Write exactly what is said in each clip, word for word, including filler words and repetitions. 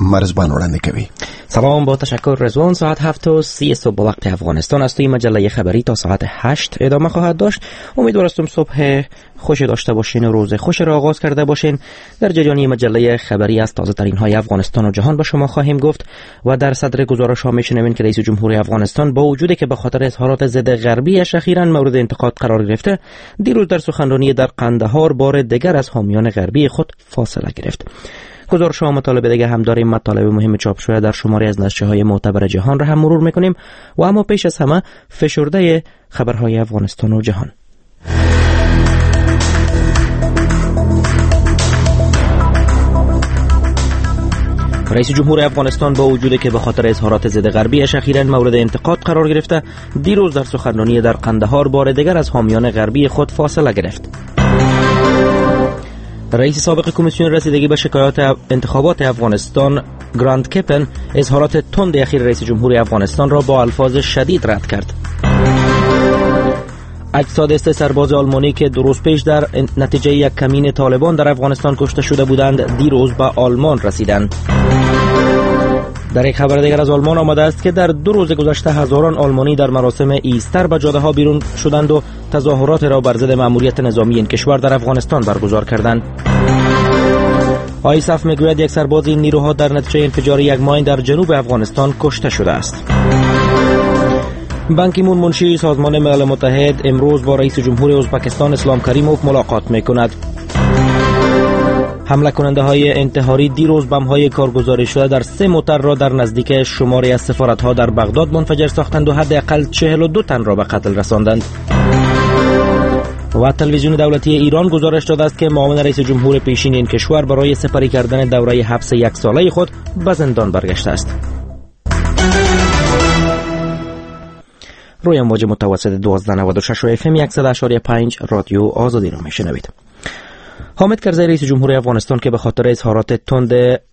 مرزبان وړاندې کوي. سلام، با تشکر رضوان. ساعت هفت و سی صبح با وقت افغانستان است. این مجله خبری تا ساعت هشت ادامه خواهد داشت. امیدوارم صبح خوش داشته باشین و روز خوش را آغاز کرده باشین. در جریان مجله خبری از تازه ترین های افغانستان و جهان با شما خواهیم گفت و در صدر گزارش ها میشنوین که رئیس جمهوری افغانستان با وجودی که به خاطر اظهارات ضد غربی اخیراً مورد انتقاد قرار گرفته، دیروز در سخنرانی در قندهار بار دیگر از حامیان غربی خود فاصله گرفت. گزارش ها مطالب دیگه هم داریم. مطالب مهم چاپ شده در شماری از نشریه های معتبر جهان را هم مرور میکنیم و اما پیش از همه فشرده خبرهای افغانستان و جهان. رئیس جمهور افغانستان با وجودی که به خاطر اظهارات ضد غربی اخیراً مورد انتقاد قرار گرفته، دیروز در سخنرانی در قندهار بار دیگر از حامیان غربی خود فاصله گرفت. رئیس سابق کمیسیون رسیدگی به شکایات انتخابات افغانستان گراند کپن اظهارات تند اخیر رئیس جمهور افغانستان را با الفاظ شدید رد کرد. اجساد سه سرباز آلمانی که دو روز پیش در نتیجه یک کمین طالبان در افغانستان کشته شده بودند دیروز به آلمان رسیدند. در یک خبر دیگر از آلمان آمده است که در دو روز گذشته هزاران آلمانی در مراسم ایستر به جاده ها بیرون شدند و تظاهرات را بر ضد مأموریت نظامی این کشور در افغانستان برگزار کردند. آیساف میگوید یک سرباز این نیروها در نتیجه انفجار یک ماین در جنوب افغانستان کشته شده است. بان کی مون منشی سازمان ملل متحد امروز با رئیس جمهور ازبکستان اسلام کریموف ملاقات میکند. حمله کننده های انتحاری دیروز بم های کارگزاری شده در سه موتر را در نزدیک شماری از سفارت ها در بغداد منفجر ساختند و حداقل چهل و دو تن را به قتل رساندند. و تلویزیون دولتی ایران گزارش داده است که معاون رئیس جمهور پیشین این کشور برای سپری کردن دوره حبس یک ساله خود به زندان برگشته است. روی موج متوسط دوازده نود و شش و اف ام صد و اشاره پنج رادیو آزادی را میشنوید. حامد کرزی رئیس جمهور افغانستان که به خاطر اظهارات تند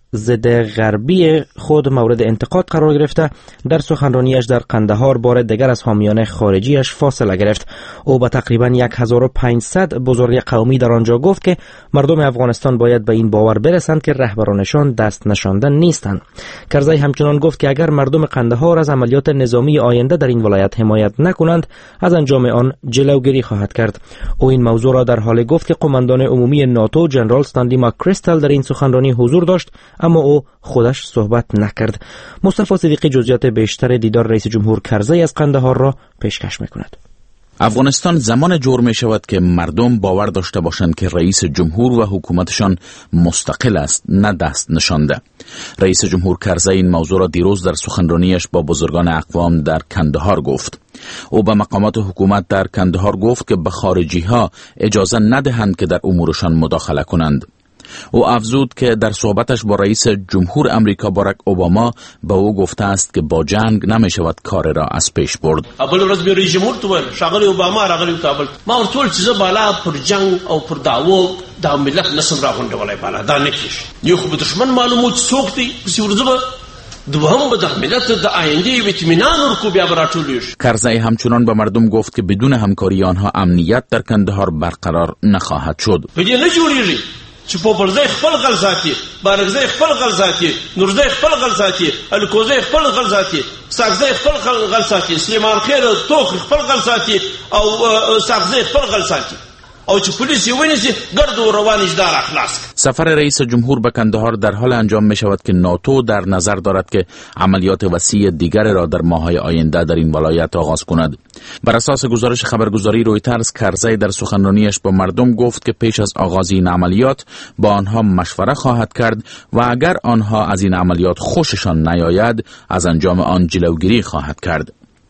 ضد غربی خود مورد انتقاد قرار گرفته، در سخنرانیش در قندهار بار دیگر از حامیان خارجیش فاصله گرفت. او با تقریبا هزار و پانصد بزرگ قومی در آنجا گفت که مردم افغانستان باید به این باور برسند که رهبرانشان دست نشاندن نیستند. کرزی همچنان گفت که اگر مردم قندهار از عملیات نظامی آینده در این ولایت حمایت نکنند، از انجام آن جلوگیری خواهد کرد. او این موضوع را در حال گفت که قماندان عمومی ناتو جنرال استانلی ماکریستل در این سخنرانی حضور داشت، اما او خودش صحبت نکرد. مصطفی صدیقی جزئیات بیشتر دیدار رئیس جمهور کرزی از قندهار را پیشکش میکند. افغانستان زمان جور می شود که مردم باور داشته باشند که رئیس جمهور و حکومتشان مستقل است، نه دست نشانده. رئیس جمهور کرزی این موضوع را دیروز در سخنرانیش با بزرگان اقوام در کندهار گفت. او به مقامات حکومت در کندهار گفت که به خارجی ها اجازه ندهند که در امورشان مداخله کنند. او افزود که در صحبتش با رئیس جمهور امریکا باراک اوباما به او گفته است که با جنگ نمی شود کار را از پیش برد. اول ورځ به رئیس جمهور تو شاغلی اوباما راغلی کابل ما ورته چې بالا پر جنگ او پر دعوو د ملت نسم راغونډولای بالا دا نه کیږي. یو خو دشمن معلومات څوک دی چې ورځبه دوهم به د ملت د آینده اطمینان ورکو بیا براتولیش. کرزی همچنان به مردم گفت که بدون همکاری آنها امنیت در کندهار برقرار نخواهد شد. بدی نه جوړیږي چې په پرځای خپل غل ساتي، بارګزای خپل غل ساتي، نورځای خپل غل ساتي، الکوزای خپل غل ساتي، ساګزای خپل غل ساتي، سلیمان خیر توخ خپل غل ساتي او ساګزای خپل غل ساتي او چې پولیس یې ونیسي ګرد و روانش دار اخلاص. سفر رئیس جمهور به کندهار در حال انجام می شود که ناتو در نظر دارد که عملیات وسیع دیگر را در ماه‌های آینده در این ولایت آغاز کند. بر اساس گزارش خبرگزاری رویترز، کرزی در سخنرانیش با مردم گفت که پیش از آغاز این عملیات با آنها مشوره خواهد کرد و اگر آنها از این عملیات خوششان نیاید از انجام آن جلوگیری خواهد کرد.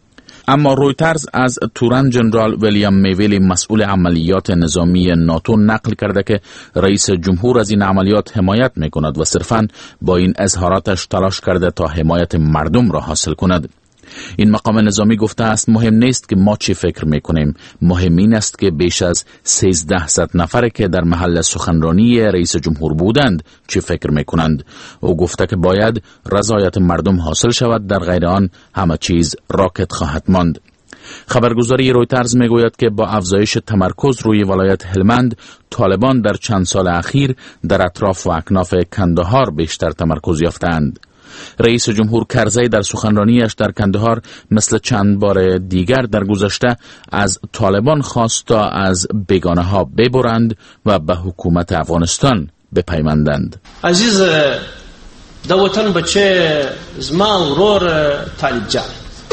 اما رویترز از تورن جنرال ویلیام میویلی مسئول عملیات نظامی ناتو نقل کرده که رئیس جمهور از این عملیات حمایت میکند و صرفاً با این اظهاراتش تلاش کرده تا حمایت مردم را حاصل کند. این مقام نظامی گفته است مهم نیست که ما چی فکر میکنیم، مهم این است که بیش از سیزده صد نفر که در محل سخنرانی رئیس جمهور بودند چی فکر میکنند. او گفته که باید رضایت مردم حاصل شود، در غیر آن همه چیز راکت خواهد ماند. خبرگزاری رویترز میگوید که با افزایش تمرکز روی ولایت هلمند، طالبان در چند سال اخیر در اطراف و اکناف کندهار بیشتر تمرکز یافتند. رئیس جمهور کرزی در سخنرانیش در کندهار مثل چند بار دیگر در گذشته از طالبان خواست تا از بیگانه ها ببرند و به حکومت افغانستان بپیوندند. عزیز د وطن بچه زما ورور طالب جان،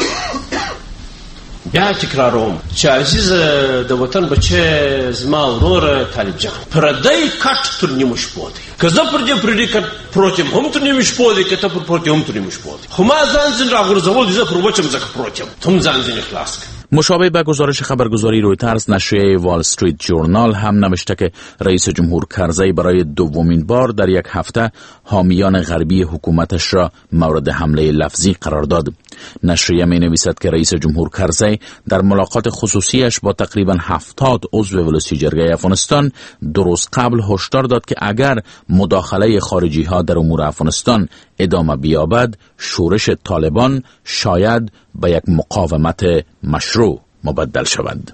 بیا تکراروم چې عزیز د وطن بچه زما ورور طالب جان، پردی کټ تر نیمو شپو دی، که زه پر دې پردی کټ پروت یم هم تر نیمو شپو دی، که ته پر پروت هم تر نیمو شپو دی، خو ما ځان ځین راغورځول دي، زه پر وچم ځکه پروت یم، ته هم ځان ځین اخلاص کړه. مشابه به گزارش خبرگزاری رویترز، نشریه وال استریت جورنال هم نوشته که رئیس جمهور کرزی برای دومین بار در یک هفته حامیان غربی حکومتش را مورد حمله لفظی قرار داد. نشریه می نویسد که رئیس جمهور کرزی در ملاقات خصوصیش با تقریبا هفتاد عضو ولسی جرگه افغانستان دو روز قبل هشدار داد که اگر مداخله خارجی ها در امور افغانستان ادامه بیابد، شورش طالبان شاید به یک مقاومت مشروع مبدل شود.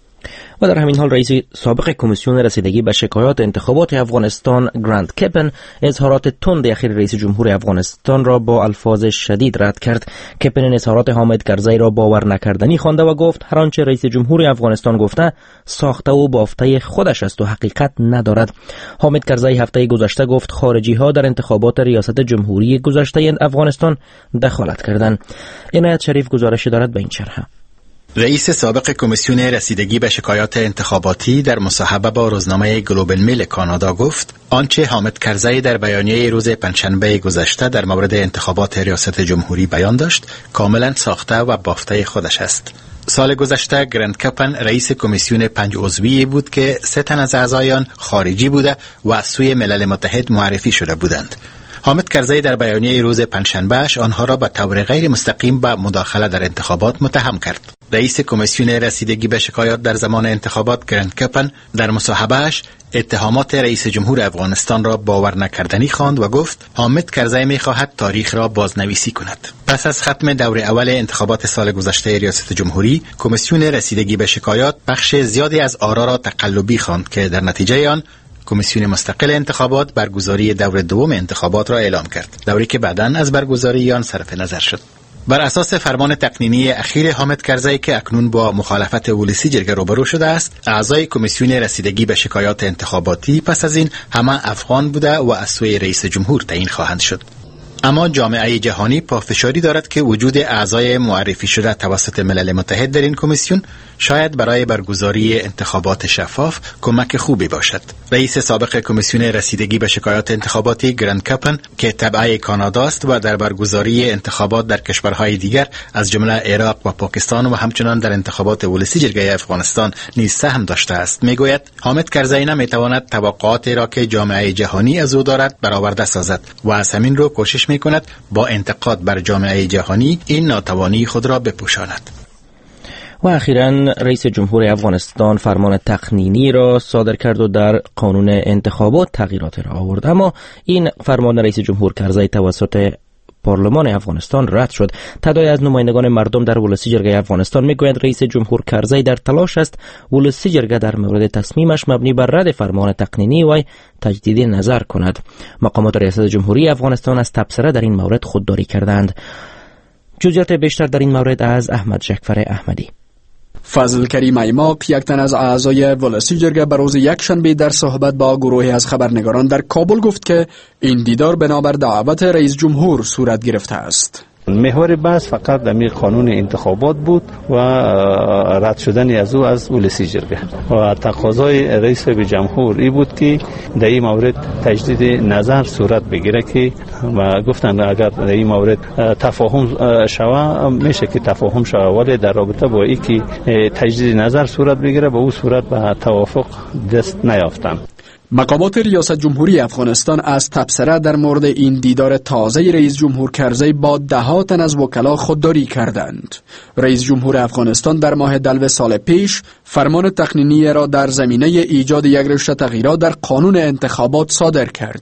و در همین حال رئیس سابق کمیسیون رسیدگی به شکایات انتخابات افغانستان گرانت کپن اظهارات تند اخیر رئیس جمهور افغانستان را با الفاظ شدید رد کرد. کپن این اظهارات حامد کرزی را باور نکردنی خوانده و گفت هر آنچه رئیس جمهور افغانستان گفته ساخته و بافته خودش است و حقیقت ندارد. حامد کرزی هفته گذشته گفت خارجی ها در انتخابات ریاست جمهوری گذشته افغانستان دخالت کردند. عنایت شریف گزارش دارد به این شرح. رئیس سابق کمیسیون رسیدگی به شکایات انتخاباتی در مصاحبه با روزنامه گلوبال میل کانادا گفت آنچه حامد کرزی در بیانیه روز پنجشنبه گذشته در مورد انتخابات ریاست جمهوری بیان داشت کاملا ساخته و بافته خودش است. سال گذشته گرانت کپن رئیس کمیسیون پنج عضوی بود که سه تن از اعضایان خارجی بوده و از سوی ملل متحد معرفی شده بودند. حامد کرزی در بیانیه روز پنجشنبهش آنها را به طور غیر مستقیم به مداخله در انتخابات متهم کرد. رئیس کمیسیون رسیدگی به شکایات در زمان انتخابات گرانت کپن در مصاحبهش اتهامات رئیس جمهور افغانستان را باور نکردنی خواند و گفت حامد کرزی می‌خواهد تاریخ را بازنویسی کند. پس از ختم دور اول انتخابات سال گذشته ریاست جمهوری، کمیسیون رسیدگی به شکایات بخش زیادی از آرا را تقلبی خواند که در نتیجه آن کمیسیون مستقل انتخابات برگزاری دور دوم انتخابات را اعلام کرد، دوری که بعداً از برگزاری آن صرف نظر شد. بر اساس فرمان تقنینی اخیر حامد کرزی که اکنون با مخالفت ولسی جرگه روبرو شده است، اعضای کمیسیون رسیدگی به شکایات انتخاباتی پس از این همه افغان بوده و از سوی رئیس جمهور تعیین خواهند شد. اما جامعه جهانی پافشاری دارد که وجود اعضای معرفی شده توسط ملل متحد در این کمیسیون شاید برای برگزاری انتخابات شفاف کمک خوبی باشد. رئیس سابق کمیسیون رسیدگی به شکایات انتخاباتی گرانت کپن که تبع کانادا است و در برگزاری انتخابات در کشورهای دیگر از جمله عراق و پاکستان و همچنان در انتخابات ولسی جرگه افغانستان نیز سهم داشته است، میگوید حامد کرزی نمیتواند توقعاتی را که جامعه جهانی از او دارد برآورده سازد و از همین رو کوشش میکند با انتقاد بر جامعه جهانی این ناتوانی خود را بپوشاند. و اخیراً رئیس جمهور افغانستان فرمان تقنینی را صادر کرد و در قانون انتخابات تغییرات را آورد، اما این فرمان رئیس جمهور کرزی توسط پارلمان افغانستان رد شد. تعدادی از نمایندگان مردم در ولسی جرگه افغانستان میگویند رئیس جمهور کرزی در تلاش است ولسی جرگه در مورد تصمیمش مبنی بر رد فرمان تقنینی و تجدید نظر کند. مقامات ریاست جمهوری افغانستان از تبصره در این مورد خودداری کردند. جزئیات بیشتر در این مورد از احمد جعفر احمدی. فضل کریم ایماق، یک تن از اعضای ولسی جرگه، به روز یکشنبه در صحبت با گروهی از خبرنگاران در کابل گفت که این دیدار بنابر دعوت رئیس جمهور صورت گرفته است. محور بحث فقط در قانون انتخابات بود و رد شدن از او از ولسی جرگه و تقاضای رئیس جمهور ای بود که در این مورد تجدید نظر صورت بگیره که و گفتن اگر در این مورد تفاهم شوه میشه که تفاهم شوه، ولی در رابطه با این که تجدید نظر صورت بگیره به او صورت به توافق دست نیافتن. مقامات ریاست جمهوری افغانستان از تبصره در مورد این دیدار تازه رئیس جمهور کرزی با ده تن از وکلا خودداری کردند. رئیس جمهور افغانستان در ماه دلو سال پیش فرمان تقنینی را در زمینه ایجاد یک رشته تغییرات در قانون انتخابات صادر کرد.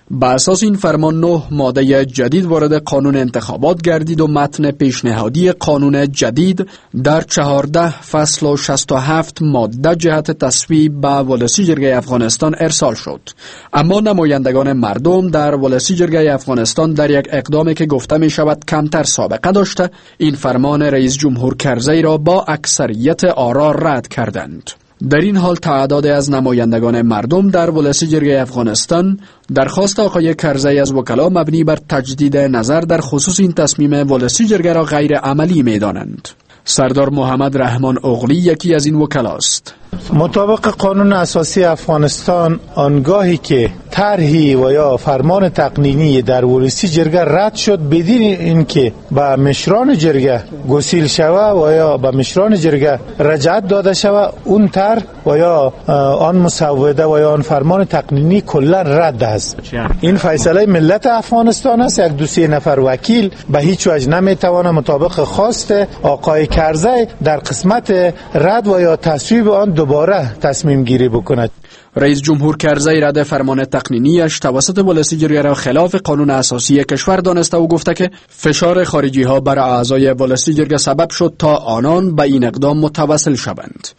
به اساس این فرمان نه ماده جدید وارد قانون انتخابات گردید و متن پیشنهادی قانون جدید در چهارده فصل و شصت و هفت ماده جهت تصویب به ولسی جرگه افغانستان ارسال شد. اما نمایندگان مردم در ولسی جرگه افغانستان در یک اقدامی که گفته می شود کمتر سابقه داشته، این فرمان رئیس جمهور کرزی را با اکثریت آرا رد کردند. در این حال تعدادی از نمایندگان مردم در ولسی جرگه افغانستان درخواست آقای کرزی از وکلا مبنی بر تجدید نظر در خصوص این تصمیم ولسی جرگه را غیر عملی می دانند. سردار محمد رحمان اغلی یکی از این وکلاست. مطابق قانون اساسی افغانستان آنگاهی که طرحی و یا فرمان تقنینی در ولسی جرگه رد شد بدین اینکه به مشران جرگه گسیل شوه و یا به مشران جرگه رجعت داده شوه، اون طرح و یا آن مسوده و یا آن فرمان تقنینی کلا رد است. این فیصله ملت افغانستان است. یک دو سه نفر وکیل به هیچ وجه نمیتوانه مطابق خواست آقای کرزی در قسمت رد و یا تصویب آن دوباره تصمیم گیری بکند. رئیس جمهور کرزی رد فرمان تقنینیش توسط ولسی جرگه را خلاف قانون اساسی کشور دانسته و گفته که فشار خارجی ها بر اعضای ولسی جرگه سبب شد تا آنان به این اقدام متوسل شوند.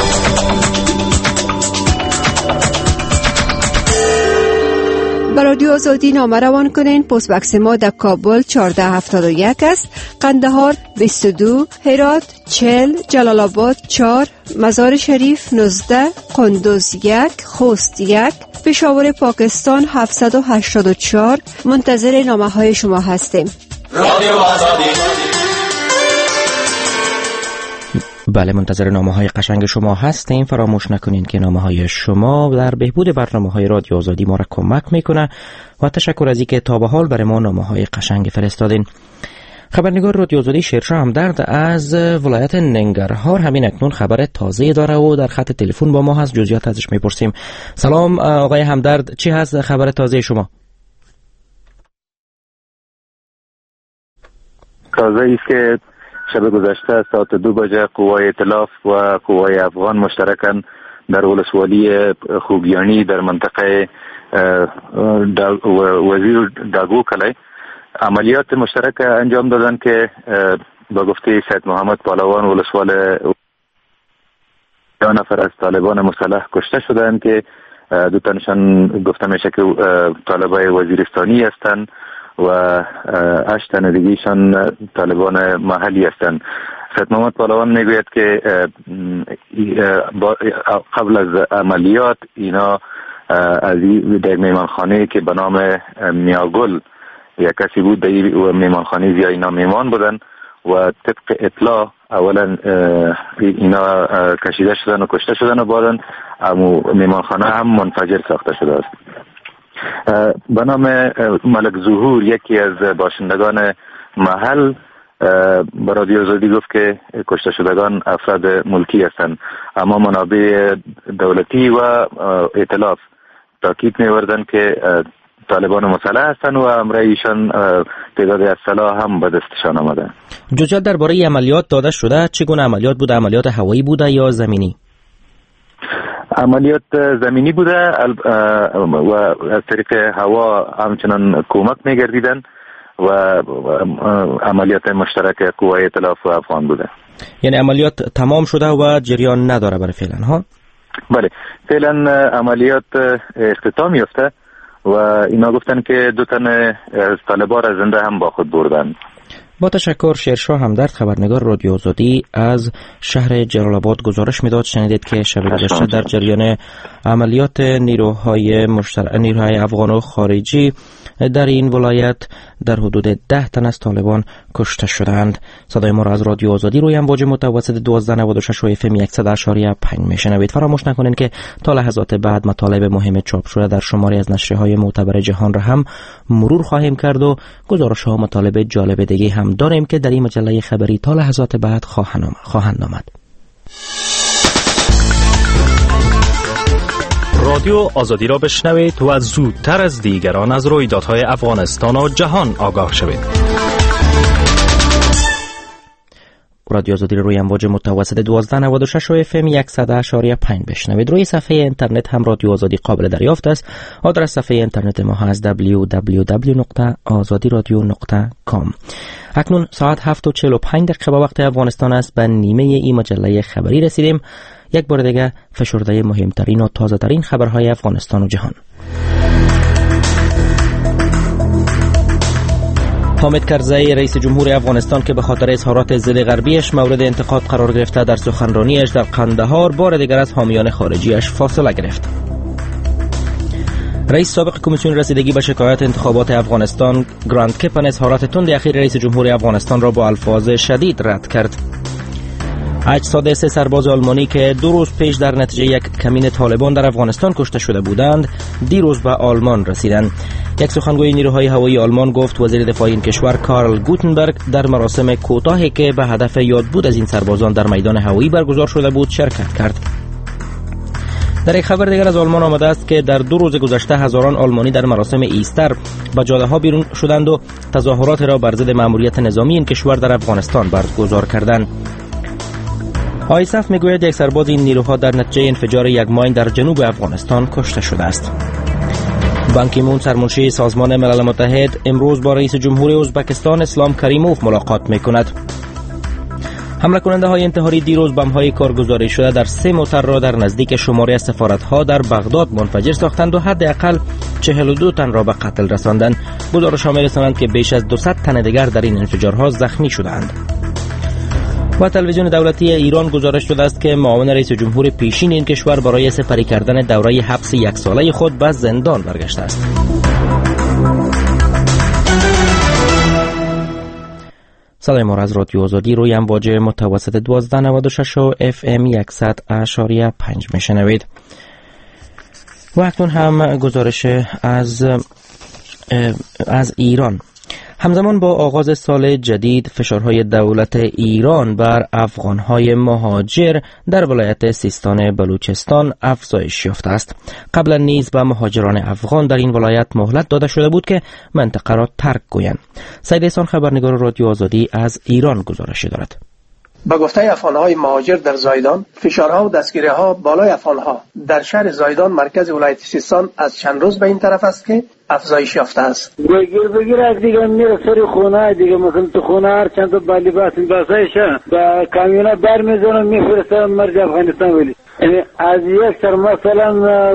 به رادیو آزادی نامه روان کنین. پست بکس ما در کابل چهارده هفتاد و یک است، قندهار بیست و دو، هرات چهل، جلال آباد چهار، مزار شریف نوزده، قندوز یک، خوست یک، پشاور پاکستان هفتصد و هشتاد و چهار. منتظر نامه های شما هستیم. رادیو آزادی. بله، منتظر نامه های قشنگ شما هستیم. فراموش نکنین که نامه های شما در بهبود برنامه های رادیو آزادی ما را کمک میکنه و تشکر از اینکه تا به حال برای ما نامه های قشنگ فرستادین. خبرنگار رادیو آزادی شیرشاه همدرد از ولایت ننگرهار همین اکنون خبر تازه داره و در خط تلفن با ما هست. جزئیات ازش میپرسیم. سلام آقای همدرد، چی هست خبر تازه شما؟ تازه ایست که شب گذشته ساعت دو بجه قوای ائتلاف و قوای افغان مشترکاً در ولسوالی خوگیانی در منطقه وزیر داگو کلی عملیات مشترک انجام دادن که با گفته سید محمد پالوان ولسوال دو نفر از طالبان مسلح کشته شدند که دو تنشان گفته میشه که طالبای وزیرستانی هستند و هشت تن دیگه‌شان طالبان محلی هستند. سید محمد پالوان میگوید که قبل از عملیات اینا از در میمانخانه که به نام میاگل یک کسی بود در میمانخانه زیاد اینا میمان بودن و طبق اطلاع اولا اینا کشیده شدن و کشته شدن و بعدن میمانخانه هم منفجر ساخته شده است. به نام ملک ظهور یکی از باشندگان محل به رادیو آزادی گفت که کشته شدگان افراد ملکی هستند، اما منابع دولتی و ائتلاف تاکید می‌وردند که طالبان مسلح هستند و امر ایشان تعدادی از سلاح هم به دستشان آمده. جزئیات درباره عملیات داده شده؟ چگونه عملیات بوده؟ عملیات هوایی بوده یا زمینی؟ عملیات زمینی بوده و از طریق هوا همچنان کمک می‌گردیدند و عملیات مشترک قوای ائتلاف و افغان بوده. یعنی عملیات تمام شده و جریان نداره برای فعلا ها؟ بله، فعلا عملیات اختتام یافته و اینا گفتن که دو تن از طالبان را زنده هم با خود بردن. با تشکر. شیرشاه همدرد خبرنگار رادیو آزادی از شهر جلال آباد گزارش میداد. شنیدید که شب گذشته در جریان عملیات نیروهای مشترک نیروهای افغان و خارجی در این ولایت در حدود ده تن از طالبان کشته شدند. صدای ما را از رادیو آزادی روی امواج متوسط دوازده نود و شش و اف ام صد و اشاری پنج میشنوید. فراموش نکنید که تا لحظات بعد مطالب مهم چاپ شده در شماری از نشریه‌های معتبر جهان را هم مرور خواهیم کرد و گزارش‌ها و مطالب جالب دیگه هم داریم که در این مجله خبری تا لحظات بعد خواهند آمد. رادیو آزادی را بشنوید و زودتر از دیگران از رویدادهای افغانستان و جهان آگاه شوید. رادیو آزادی روی امواج متوسط دوازده نود و شش و اف ام صد و اشاره پنج بشنوید. روی صفحه اینترنت هم رادیو آزادی قابل دریافت است. آدرس صفحه اینترنت ما هست دبلیو دبلیو دبلیو نقطه آزادی رادیو نقطه کام. اکنون ساعت هفت و چهل و پنج دقیقه به وقت افغانستان است. به نیمه ای مجله خبری رسیدیم. یک بار دیگه فشرده مهمترین و تازه ترین خبرهای افغانستان و جهان. حامد کرزی رئیس جمهور افغانستان که به خاطر اظهارات ضد غربیش مورد انتقاد قرار گرفته، در سخنرانیش در قندهار بار دیگر از حامیان خارجیش فاصله گرفت. رئیس سابق کمیسیون رسیدگی به شکایات انتخابات افغانستان گراند کپن اظهارات تند اخیر رئیس جمهور افغانستان را با الفاظ شدید رد کرد. اجساد سه سرباز آلمانی که دو روز پیش در نتیجه یک کمین طالبان در افغانستان کشته شده بودند دیروز به آلمان رسیدند. یک سخنگوی نیروهای هوایی آلمان گفت وزیر دفاع این کشور کارل گوتنبرگ در مراسم کوتاهی که به هدف یادبود از این سربازان در میدان هوایی برگزار شده بود شرکت کرد. در یک خبر دیگر از آلمان آمده است که در دو روز گذشته هزاران آلمانی در مراسم ایستر به جاده‌ها بیرون شدند و تظاهرات را بر ضد مأموریت نظامی این کشور در افغانستان برگزار کردند. آیسف میگوید یک سرباز این نیروها در نتیجه انفجار یک ماین در جنوب افغانستان کشته شده است. بان کی مون سرمنشی سازمان ملل متحد امروز با رئیس جمهور ازبکستان اسلام کریموف ملاقات میکند. حمله کننده های انتحاری دیروز بم های کارگزاری شده در سه موتر را در نزدیک شماره سفارت ها در بغداد منفجر ساختند و حداقل چهل و دو تن را به قتل رساندند. گزارش ها می‌رساند که بیش از دویست تن دیگر در این انفجارها زخمی شدند. و تلویزیون دولتی ایران گزارش شده است که معاون رئیس جمهور پیشین این کشور برای سپری کردن دوره حبس یک ساله خود به زندان برگشته است. صدای ما از رادیو آزادی روی امواج متوسط دوازده نود و شش و اف ام صد و اشاره پنج میشنوید. و اکنون هم گزارش از از ایران. همزمان با آغاز سال جدید فشارهای دولت ایران بر افغانهای مهاجر در ولایت سیستان بلوچستان افزایش یافته است. قبلا نیز به مهاجران افغان در این ولایت مهلت داده شده بود که منطقه را ترک گویند. سید احسان خبرنگار رادیو آزادی از ایران گزارشی دارد. با گفته افغانهای مهاجر در زایدان، فشارها و دستگیری‌ها بالای افغانها در شهر زایدان مرکز ولایت سیستان از چند روز به این طرف است که افزایش یافته است. بگیر بگیر از دیگه میره سری خونه دیگه، مثلا تو خونه هر چند تا بالی باس باسایشه با کامیونا برمی‌زنن میفرستن مرج افغانستان ولی یعنی از یک سر مثلا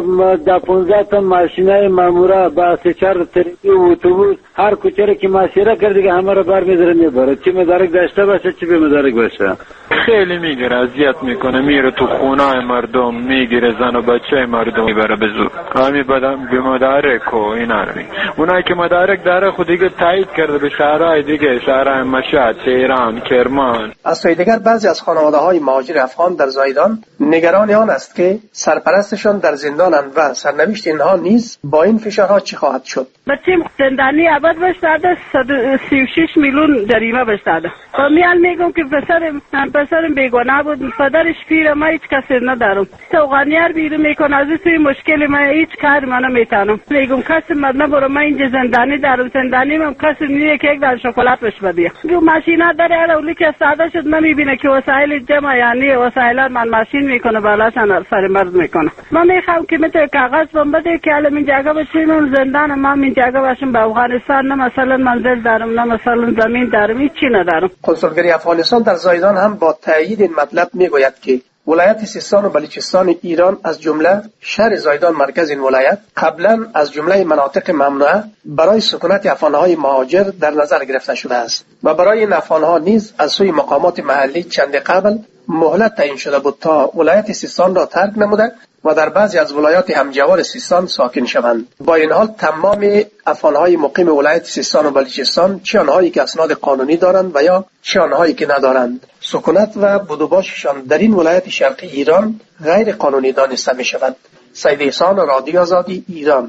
دا پونزده تا ماشینای مامورا با سه چهار تریکی و اتوبوس هر کوچه که مسیره کرده که همه را برمی‌داره میبره، چه مدارک داشته باشه چه به مدارک باشه. خیلی میگیره، اذیت میکنه، میره تو خونه مردم، میگیره زن و بچه مردم میبره به زور. همین بدم به مدارک و اینا رو. اونایی که مدارک داره خود دیگه تایید کرده به شهرهای دیگه، شهرهای مشهد، تهران، کرمان. از سوی دیگر بعضی از خانواده‌های مهاجر افغان در زایدان نگران آن است که سرپرستشان در زندانند و سرنوشت اینها نیز با این فشارها چه خواهد شد. بچیم زندانی ابد بهش داده صد و سی و شش میلیون جریمه بهش داده. و میال میگم که پسرم پسرم بیگناه بود، پدرش پیر، ما هیچ کسی ندارم. سوغانیار بیرون میکنه از این مشکل، ما هیچ کار ما نمیتونم. میگم کسی مد نبره، ما اینجا زندانی دارم، زندانی من کسی نیه که یک دار شکلات بهش بده. جو ماشینا داره اولی که ساده شد نمیبینه که وسایل جمع یعنی وسایل من ماشین میکنه بالاشان سر مرد میکنه. ما میخوام که مت کاغذ بم بده که الان این جگه بشینم زندان، ما این جگه باشم به افغانستان، نه مثلا منزل دارم نه مثلا زمین دارم، هیچی ندارم. کنسولگری افغانستان در زایدان هم با تایید این مطلب میگوید که ولایت سیستان و بلوچستان ایران از جمله شهر زایدان مرکز این ولایت قبلا از جمله مناطق ممنوعه برای سکونت افغانهای مهاجر در نظر گرفته شده است و برای این افغانها نیز از سوی مقامات محلی چند قبل مهلت تعیین شده بود تا ولایت سیستان را ترک نموده و در بعضی از ولایات همجوار سیستان ساکن شوند. با این حال تمام افغانهای مقیم ولایت سیستان و بلوچستان، چه آنهایی که اسناد قانونی دارند و یا چه آنهایی که ندارند، سکونت و بدوباششان در این ولایت شرقی ایران غیر قانونی دانسته می شوند. سید احسان، رادیو آزادی، ایران.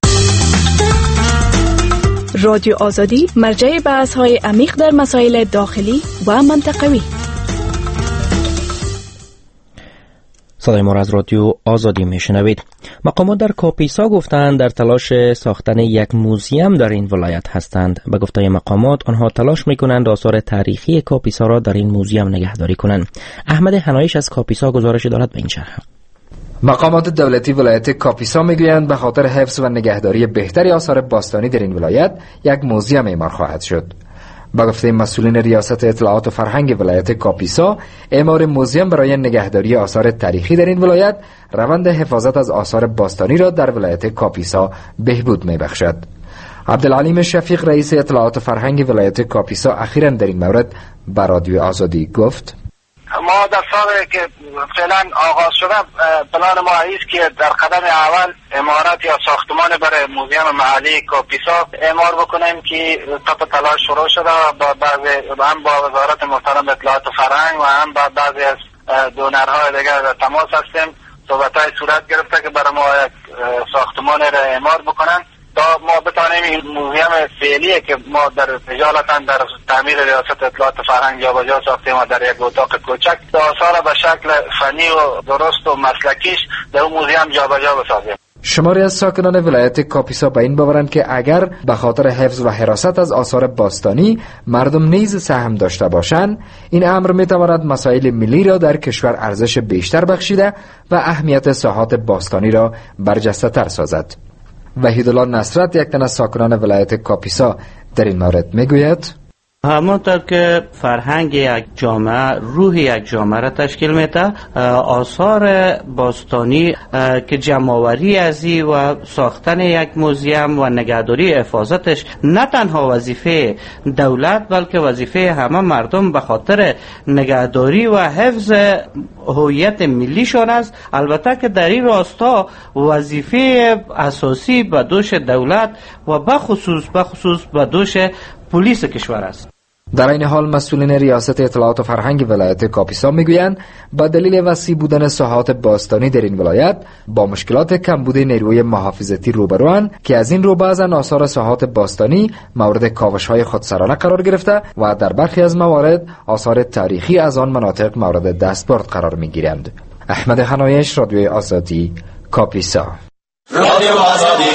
رادیو آزادی مرجع بحث‌های عمیق در مسائل داخلی و منطقوی. صدای ما را از رادیو آزادی میشنوید. مقامات در کاپیسا گفتند در تلاش ساختن یک موزیم در این ولایت هستند. به گفته مقامات آنها تلاش میکنند آثار تاریخی کاپیسا را در این موزیم نگهداری کنند. احمد حنایش از کاپیسا گزارش دارد به این شرح. مقامات دولتی ولایت کاپیسا میگویند به خاطر حفظ و نگهداری بهتری آثار باستانی در این ولایت یک موزیم اعمار خواهد شد. با گفته مسئولین ریاست اطلاعات و فرهنگ ولایت کاپیسا، اعمار موزیم برای نگهداری آثار تاریخی در این ولایت روند حفاظت از آثار باستانی را در ولایت کاپیسا بهبود میبخشد. عبدالعلیم شفیق رئیس اطلاعات و فرهنگ ولایت کاپیسا اخیراً در این مورد به رادیو آزادی گفت: ما در سالی که فعلا آغاز شده پلان ما است که در قدم اول عمارت یا ساختمان برای موزیم محلی کاپیسا اعمار بکنیم که طب تلاش شروع شده و با بعضی هم با وزارت محترم اطلاعات و فرهنگ و هم با بعضی از دونرهای دیگر در تماس هستیم. صحبت‌های صورت گرفته که برای ما یک ساختمان را اعمار بکنن تا ما بتانیم این موزیم فعلیه که ما در اجالتا در تعمیر ریاست اطلاعات و فرهنگ جابجا ساختیم و در یک اتاق کوچک آثار به شکل فنی و درست و مسلکیش در اون موزیم جابجا بسازیم. شماری از ساکنان ولایت کاپیسا به این باورند که اگر به خاطر حفظ و حراست از آثار باستانی مردم نیز سهم داشته باشند، این امر میتواند مسائل ملی را در کشور ارزش بیشتر بخشیده و اهمیت ساحات باستانی را برجسته تر سازد. وحیدالله نصرت، یک تن از ساکنان ولایت کاپیسا، در این مورد میگوید: همانطور که فرهنگ یک جامعه روح یک جامعه را تشکیل میده، آثار باستانی که جمع‌آوری ازی و ساختن یک موزیم و نگهداری حفاظتش نه تنها وظیفه دولت بلکه وظیفه همه مردم به خاطر نگهداری و حفظ هویت ملیشان است. البته که در این راستا وظیفه اساسی به دوش دولت و بخصوص بخصوص به دوش پلیس کشور است. در این حال مسئولین ریاست اطلاعات و فرهنگ ولایت کاپیسا میگویند با دلیل وسیع بودن ساحات باستانی در این ولایت با مشکلات کمبود نیروی محافظتی روبروان که از این رو بعضا آثار ساحات باستانی مورد کاوش‌های خودسرانه قرار گرفته و در برخی از موارد آثار تاریخی از آن مناطق مورد دستبرد قرار میگیرند. احمد حنایش، رادیو آزادی، کاپیسا. رادیو آزادی.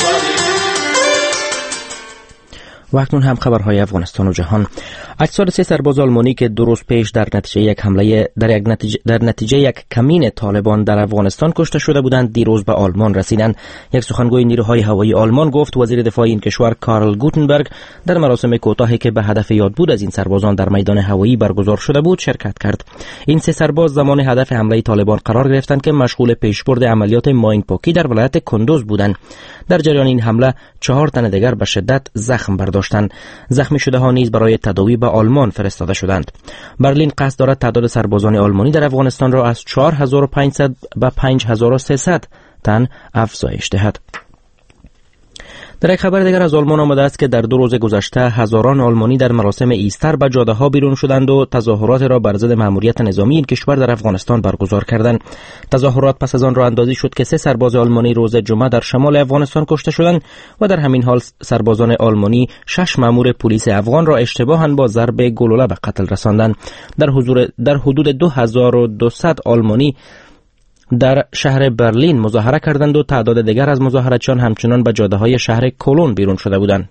و اکنون هم خبرهای افغانستان و جهان. اجساد سه سرباز آلمانی که دو روز پیش در نتیجه یک حمله در, یک نتیجه در نتیجه یک کمین طالبان در افغانستان کشته شده بودند دیروز به آلمان رسیدند. یک سخنگوی نیروهای هوایی آلمان گفت وزیر دفاع این کشور کارل گوتنبرگ در مراسم کوتاهی که به هدف یاد بود از این سربازان در میدان هوایی برگزار شده بود شرکت کرد. این سه سرباز زمان هدف حمله طالبان قرار گرفتند که مشغول پیشبرد عملیات ماین پاکی در ولایت کندوز بودند. در جریان این حمله چهار تن دیگر به شدت زخم برداشتند. زخمی شده ها نیز برای تداوی به آلمان فرستاده شدند. برلین قصد دارد تعداد سربازان آلمانی در افغانستان را از چهار هزار و پانصد به پنج هزار و سیصد تن افزایش دهد. در یک خبر دیگر از آلمان آمده است که در دو روز گذشته هزاران آلمانی در مراسم ایستر به جاده ها بیرون شدند و تظاهرات را بر ضد مأموریت نظامی این کشور در افغانستان برگزار کردند. تظاهرات پس از آن راه اندازی شد که سه سرباز آلمانی روز جمعه در شمال افغانستان کشته شدند و در همین حال سربازان آلمانی شش مأمور پلیس افغان را اشتباهاً با ضرب گلوله به قتل رساندند. در حضور در حدود دو هزار و دویست آلمانی در شهر برلین مظاهره کردند و تعداد دیگر از مظاهرتچیان همچنان به جاده‌های شهر کلون بیرون شده بودند.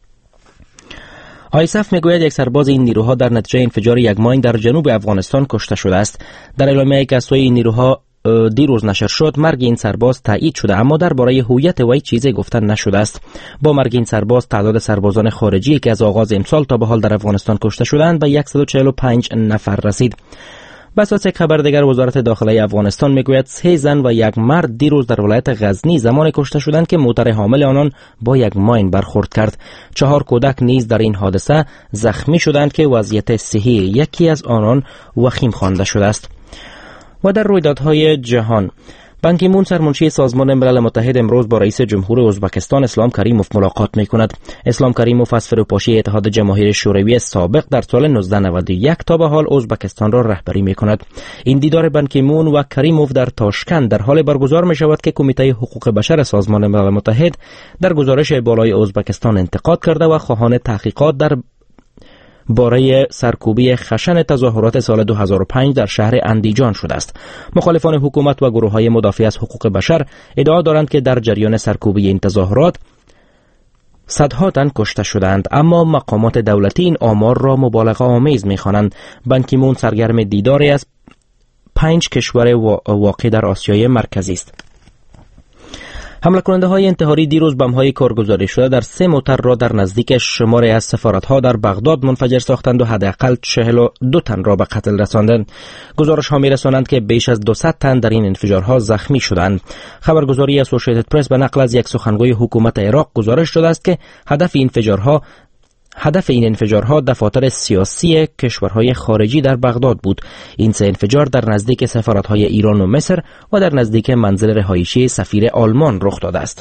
آیسف میگوید یک سرباز این نیروها در نتیجه انفجار یک ماین در جنوب افغانستان کشته شده است. در اعلامیه‌ای که از سوی این نیروها دیروز نشر شد مرگ این سرباز تایید شده اما درباره هویت وی چیزی گفتن نشده است. با مرگ این سرباز تعداد سربازان خارجی که از آغاز امسال تا به حال در افغانستان کشته شدند به صد و چهل و پنج نفر رسید. به اساس یک خبر دیگر وزارت داخلی افغانستان میگوید سه زن و یک مرد دیروز در ولایت غزنی زمان کشته شدند که موتر حامل آنان با یک ماین برخورد کرد. چهار کودک نیز در این حادثه زخمی شدند که وضعیت صحی یکی از آنان وخیم خوانده شده است. و در رویدادهای جهان بان کی مون سرمنشی سازمان ملل متحد امروز با رئیس جمهور ازبکستان اسلام کریموف ملاقات می‌کند. اسلام کریموف از فروپاشی اتحاد جماهیر شوروی سابق در سال نوزده نود و یک تا به حال ازبکستان را رهبری می‌کند. این دیدار بان کی مون و کریموف در تاشکند در حال برگزار می‌شود که کمیته حقوق بشر سازمان ملل متحد در گزارش بالای ازبکستان انتقاد کرده و خواهان تحقیقات در باره سرکوبی خشن تظاهرات سال دو هزار و پنج در شهر اندیجان شده است. مخالفان حکومت و گروه‌های مدافع از حقوق بشر ادعا دارند که در جریان سرکوبی این تظاهرات صدها تن کشته شدند، اما مقامات دولتی این آمار را مبالغه آمیز می‌خوانند. بان کی مون سرگرم دیداری از پنج کشور واقع در آسیای مرکزی است. حمله کننده های انتحاری دیروز بم های کارگزاری شده در سه موتر را در نزدیک شماری از سفارت ها در بغداد منفجر ساختند و حداقل چهل و دو تن را به قتل رساندند. گزارش ها می رسانند که بیش از دویست تن در این انفجارها زخمی شدند. خبرگزاری اسوسییتد پرس به نقل از یک سخنگوی حکومت عراق گزارش داده است که هدف این انفجارها هدف این انفجارها دفاتر سیاسی کشورهای خارجی در بغداد بود. این سه انفجار در نزدیک سفارت‌های ایران و مصر و در نزدیک منزل رهایشی سفیر آلمان رخ داده است.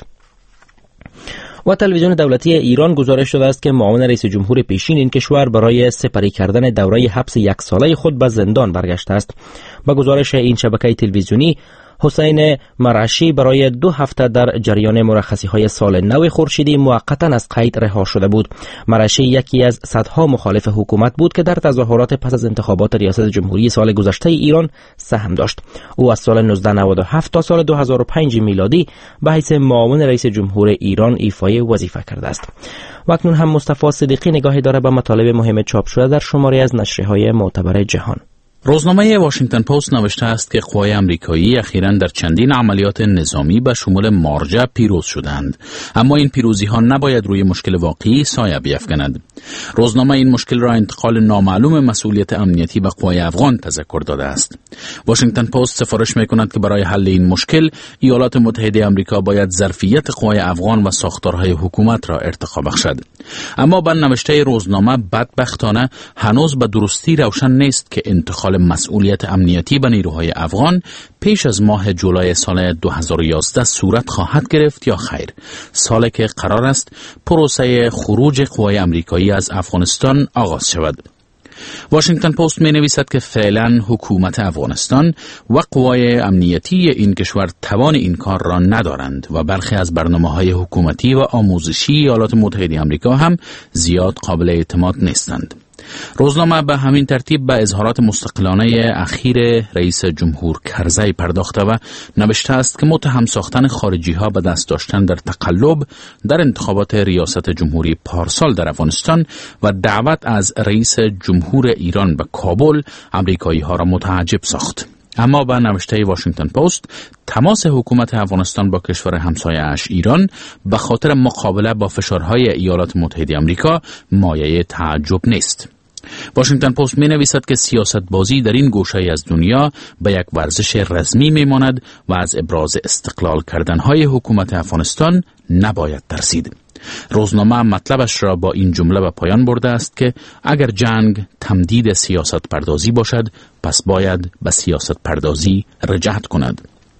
و تلویزیون دولتی ایران گزارش داده است که معاون رئیس جمهور پیشین این کشور برای سپری کردن دوره حبس یک ساله خود به زندان برگشته است. با گزارش این شبکه تلویزیونی، حسین مرعشی برای دو هفته در جریان مرخصی های سال نو خورشیدی موقتا از قید رها شده بود. مرعشی یکی از صدها مخالف حکومت بود که در تظاهرات پس از انتخابات ریاست جمهوری سال گذشته ایران سهم داشت. او از سال نوزده نود و هفت تا سال دو هزار و پنج میلادی به حیث معاون رئیس جمهور ایران ایفای وظیفه کرده است. و اکنون هم مصطفی صدیقی نگاهی داره به مطالب مهم چاپ شده در شماری از نشریه‌های معتبر جهان. روزنامه واشنگتن پست نوشته است که قوای آمریکایی اخیراً در چندین عملیات نظامی به شمول مارجه پیروز شدند، اما این پیروزی ها نباید روی مشکل واقعی سایه بیفکند. روزنامه این مشکل را انتقال نامعلوم مسئولیت امنیتی به قوای افغان تذکر داده است. واشنگتن پست سفارش می‌کند که برای حل این مشکل ایالات متحده آمریکا باید ظرفیت قوای افغان و ساختارهای حکومت را ارتقا بخشد. اما با نوشته روزنامه بدبختانه هنوز به درستی روشن نیست که انتقال مسئولیت امنیتی به نیروهای افغان پیش از ماه جولای سال دو هزار و یازده صورت خواهد گرفت یا خیر، سالی که قرار است پروسه خروج قوای آمریکایی از افغانستان آغاز شود. واشنگتن پست می نویسد که فعلا حکومت افغانستان و قوای امنیتی این کشور توان این کار را ندارند و برخی از برنامه‌های حکومتی و آموزشی ایالات متحده آمریکا هم زیاد قابل اعتماد نیستند. روزنامه به همین ترتیب به اظهارات مستقلانه اخیر رئیس جمهور کرزی پرداخته و نوشته است که متهم ساختن خارجی ها به دست داشتن در تقلب در انتخابات ریاست جمهوری پارسال در افغانستان و دعوت از رئیس جمهور ایران به کابل آمریکایی ها را متعجب ساخت. اما با نوشته واشنگتن پست، تماس حکومت افغانستان با کشور همسایه اش ایران به خاطر مقابله با فشارهای ایالات متحده آمریکا مایه تعجب نیست. واشنگتن پست می نویسد که سیاست بازی در این گوشه از دنیا به یک ورزش رسمی می ماند و از ابراز استقلال کردنهای حکومت افغانستان نباید ترسید. روزنامه مطلبش را با این جمله به پایان برده است که اگر جنگ تمدید سیاست پردازی باشد، پس باید به سیاست پردازی رجعت کند.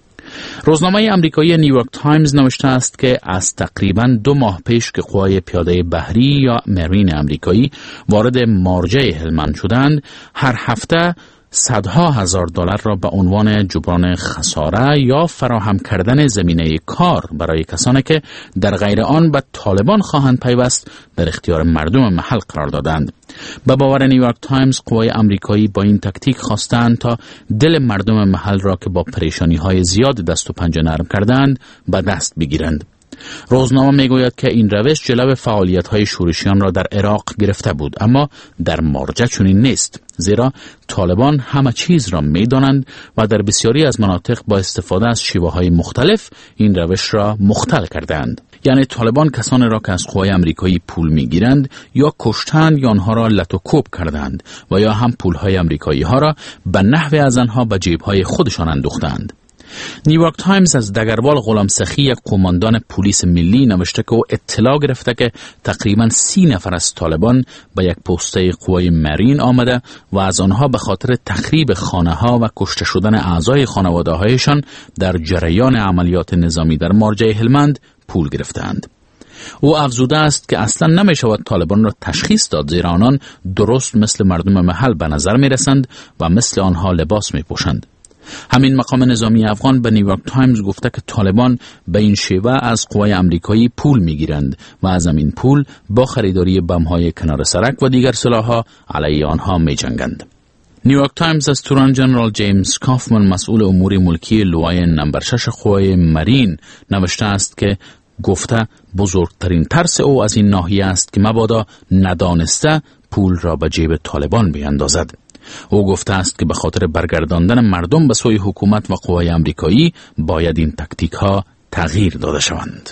روزنامه آمریکایی نیویورک تایمز نوشته است که از تقریباً دو ماه پیش که قوای پیاده بحری یا مرین آمریکایی وارد مارجه هلمند شدند، هر هفته صدها هزار دلار را به عنوان جبران خساره یا فراهم کردن زمینه کار برای کسانی که در غیر آن به طالبان خواهند پیوست در اختیار مردم محل قرار دادند. به باور نیویورک تایمز، قوای آمریکایی با این تاکتیک خواستند تا دل مردم محل را که با پریشانی های زیاد دست و پنجه نرم کردند به دست بگیرند. روزنامه میگوید که این روش جلو فعالیت‌های شورشیان را در عراق گرفته بود، اما در مارجه چنین نیست، زیرا طالبان همه چیز را می‌دانند و در بسیاری از مناطق با استفاده از شیوه‌های مختلف این روش را مختل کردند. یعنی طالبان کسانی را که از قوای آمریکایی پول می‌گیرند یا کشتند یا آنها را لط و کوب کردند و یا هم پول‌های آمریکایی ها را به نحو از آنها به جیب‌های خودشان اندوختند. نیویورک تایمز از دگروال غلام سخی، یک قماندان پلیس ملی، نوشته که او اطلاع گرفته که تقریباً سی نفر از طالبان به یک پسته قوای مرین آمده و از آنها به خاطر تخریب خانه ها و کشته شدن اعضای خانواده هایشان در جریان عملیات نظامی در مارجه هلمند پول گرفتند. او افزوده است که اصلا نمی شود طالبان را تشخیص داد، زیرا آنان درست مثل مردم محل به نظر می رسند و مثل آنها لباس می پوشند. همین مقام نظامی افغان به نیویورک تایمز گفته که طالبان به این شیوه از قوای امریکایی پول میگیرند و از همین پول با خریداری بم‌های کنار سرک و دیگر سلاح‌ها علیه آنها می‌جنگند. نیویورک تایمز از توران جنرال جیمز کافمن مسئول امور ملکی لوای نمبر شش قوای مرین نوشته است که گفته بزرگترین ترس او از این ناحیه است که مبادا ندانسته پول را به جیب طالبان بیندازد. او گفته است که به خاطر برگرداندن مردم به سوی حکومت و قوای امریکایی باید این تاکتیک ها تغییر داده شوند.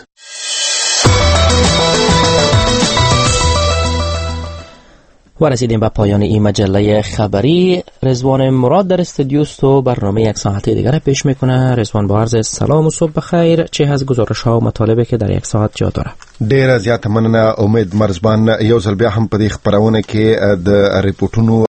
و رسیدیم به پایان این مجله خبری. رضوان مراد در استودیو است و برنامه یک ساعته دیگر پیش میکنه. رضوان با عرض سلام و صبح بخیر. چه از گزارش ها و مطالبی که در یک ساعت جا داره؟ ډیر زیات مننه. امید مرزبان یو ځل بیا هم په دې خبرونه کې د ریپورتونو